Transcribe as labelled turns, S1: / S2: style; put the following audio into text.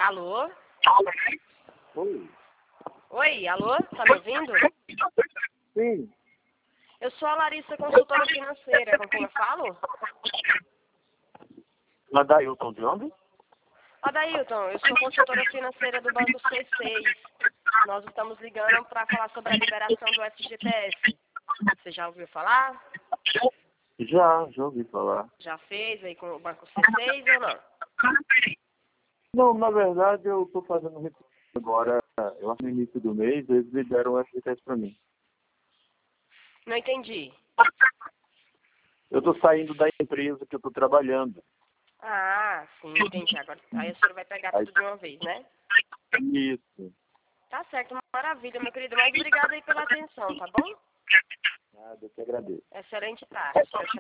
S1: Alô?
S2: Oi.
S1: Oi, alô? Tá me ouvindo?
S2: Sim.
S1: Eu sou a Larissa, consultora financeira. Com quem eu falo?
S2: Adailton de onde?
S1: Adailton, eu sou consultora financeira do Banco C6. Nós estamos ligando para falar sobre a liberação do FGTS. Você já ouviu falar?
S2: Já ouvi falar.
S1: Já fez aí com o Banco C6 ou não?
S2: Não, na verdade eu estou fazendo recurso agora, eu acho que no início do mês, eles liberam o FGTS para mim.
S1: Não entendi.
S2: Eu estou saindo da empresa que eu estou trabalhando.
S1: Ah, sim, entendi. Agora aí a senhora vai pegar tudo de uma vez, né?
S2: Isso.
S1: Tá certo, maravilha, meu querido. Mas obrigada aí pela atenção, tá bom?
S2: Nada, eu que agradeço.
S1: Excelente tarde. Tchau, tchau.